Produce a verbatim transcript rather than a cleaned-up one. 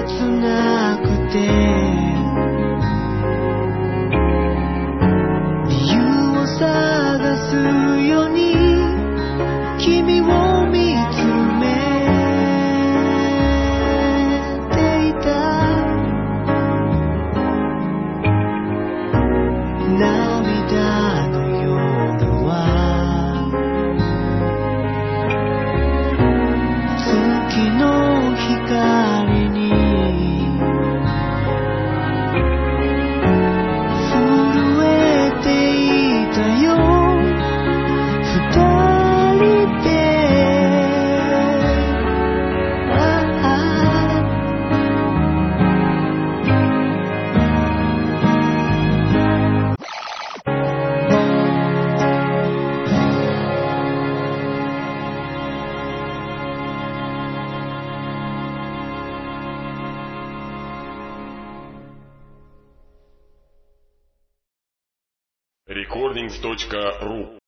切なくて理由を探すように君を見つめていた。涙の夜は月の光に震えていたよ。二人で рекордингс точка ру